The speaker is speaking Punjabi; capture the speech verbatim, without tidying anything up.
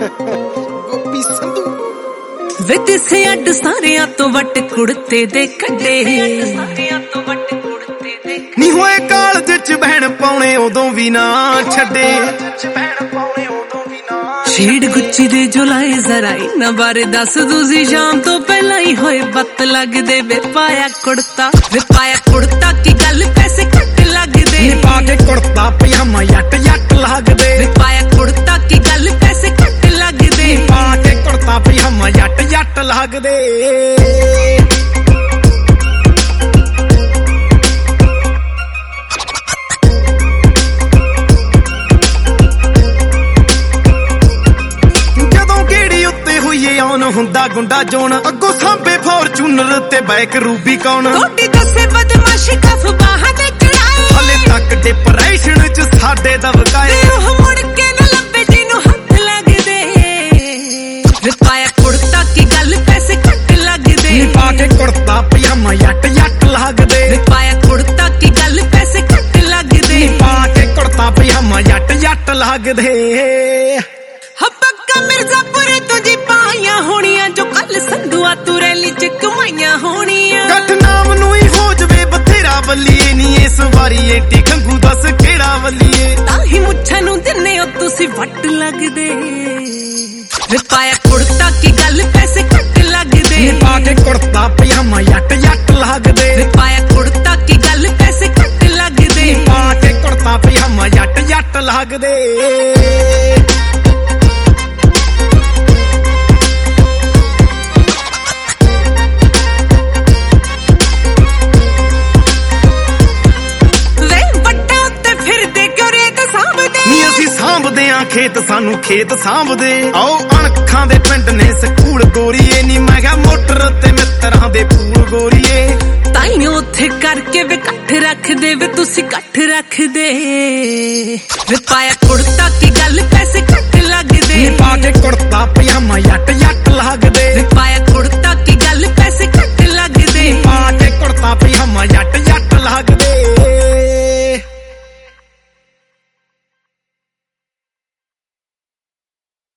ਗੋਪੀ ਸੰਧੂ ਵੇ ਦਿਸੇ ਅੱਡ ਸਾਰਿਆਂ ਤੋਂ ਵੱਟ ਕੁੜਤੇ ਦੇ ਕੱਢੇ ਨੀ ਹੋਏ ਕਾਲਜ ਚ ਬਹਿਣ ਪਾਉਣੇ ਉਦੋਂ ਵੀ ਨਾ ਛੱਡੇ ਸ਼ੇਡ ਗੁੱਚੀ ਦੇ ਜੋ ਲਾਏ ਜ਼ਰਾ ਇਹਨਾਂ ਬਾਰੇ ਦੱਸ ਦੂਜੀ ਸ਼ਾਮ ਤੋਂ ਪਹਿਲਾਂ ਹੀ ਹੋਏ ਬੱਤ ਲੱਗਦੇ ਵੇ ਪਾਇਆ ਕੁੜਤਾ ਵੇ ਪਾਇਆ ਕੁੜਤਾ ਕੀ ਗੱਲ ਪੈਸੇ ਘੱਟ ਲੱਗਦੇ ਨੀ ਪਾ ਕੇ ਕੁੜਤਾ ਪਜਾਮਾ ਯੱਟ ਯੱਟ ਲੱਗਦੇ ਵੇ ਪਾਇਆ ਕੁੜਤਾ ਕੀ ਗੱਲ ਪੈਸੇ ਘੱਟ ਲੱਗਦੇ ਨੀ ਪਾ ਕੇ ਕੁੜਤਾ ਪਜਾਮਾ ਯੱਟ ਯੱਟ ਲੱਗਦੇ ਹੁੰਦਾ ਗੁੰਡਾ ਜੋਨ ਅੱਗੋਂ ਸਾਂਭੇ ਫੋਰਚੂਨਰ ਤੇ ਬਾਈਕ ਰੂਬੀ ਕੌਣ ਟੋਡੀ ਦੱਸੇ ਬਦਮਾਸ਼ੀ ਕਫ ਬਾਹਾਂ ਤੇ ਚੜਾਏ ਹਲੇ ਤੱਕ ਡਿਪਰੈਸ਼ਨ ਚ ਸਾਡੇ ਦਬਕਾਏ ਉਹ ਮੁੜ ਕੇ ਨਾ ਲੱਭੇ ਜਿਹਨੂੰ ਹੱਥ ਲੱਗਦੇ ਵੇ ਪਾਇਆ ਕੁੜਤਾ ਕੀ ਗੱਲ ਪੈਸੇ ਘੱਟ ਲੱਗਦੇ ਨੀ ਪਾ ਕੇ ਕੁੜਤਾ ਪਜਾਮਾ ਯੱਟ ਯੱਟ ਲੱਗਦੇ ਵੇ ਪਾਇਆ ਕੁੜਤਾ ਕੀ ਗੱਲ ਪੈਸੇ ਘੱਟ ਲੱਗਦੇ ਨੀ ਪਾ ਕੇ ਕੁੜਤਾ ਪਜਾਮਾ ਯੱਟ ਯੱਟ ਲੱਗਦੇ ਹੱਬਕਾ ਮਿਰਜ਼ਾਪੁਰੇ ਤੋਂ ਜੀ ਪਾਈਆਂ ਹੋਣੀਆਂ ਜੋ ਕੱਲ ਸੰਧੂਆ ਤੂੰ ਰੈਲੀ ਚ ਕਮਾਈਆਂ ਹੋਣੀਆਂ ਗੱਠ ਨਾਮ ਨੂੰ ਹੀ ਹੋ ਜਵੇ ਬਥੇਰਾ ਬੱਲੀਏ ਨੀ ਇਸ ਵਾਰੀ ਏਟੀ ਖੰਗੂ ਦੱਸ ਕਿਹੜਾ ਬੱਲੀਏ ਤਾਂ ਹੀ ਮੁੱਛਾਂ ਨੂੰ ਦਿੰਨੇ ਹੋ ਤੁਸੀਂ ਵੱਟ ਲੱਗਦੇ ਵੇ ਪਾਇਆ ਕੁੜਤਾ ਕੀ ਗੱਲ ਪੈਸੇ ਘੱਟ ਲੱਗਦੇ ਨੀ ਪਾ ਕੇ ਕੁੜਤਾ ਪਜਾਮਾ ਯੱਟ ਯੱਟ ਲੱਗਦੇ ਵੇ ਪਾਇਆ ਕੁੜਤਾ ਕੀ ਗੱਲ ਪੈਸੇ ਘੱਟ ਲੱਗਦੇ ਨੀ ਪਾ ਕੇ ਕੁੜਤਾ ਪਜਾਮਾ ਯੱਟ ਯੱਟ ਲੱਗਦੇ ਖੇਤ ਸਾਨੂੰ ਖੇਤ ਸਾਂਭਦੇ ਆਓ ਅਣਖਾਂ ਦੇ ਪਿੰਡ ਨੇ ਸਕੂਲ ਗੋਰੀਏ ਨੀ ਮੈਂ ਕਿਹਾ ਮੋਟਰ ਤੇ ਮਿੱਤਰਾਂ ਦੇ ਪੂਲ ਗੋਰੀਏ ਤਾਈਓ ਉੱਥੇ ਕਰਕੇ ਵੇ ਇਕੱਠ ਰੱਖਦੇ ਵੇ ਤੁਸੀਂ ਇਕੱਠ ਰੱਖਦੇ ਵੇ ਪਾਇਆ ਕੁੜਤਾ ਕੀ ਗੱਲ ਪੈਸੇ ਘੱਟ ਲੱਗਦੇ ਨੀ ਪਾ ਕੇ ਕੁੜਤਾ ਪਜਾਮਾ ਯੱਟ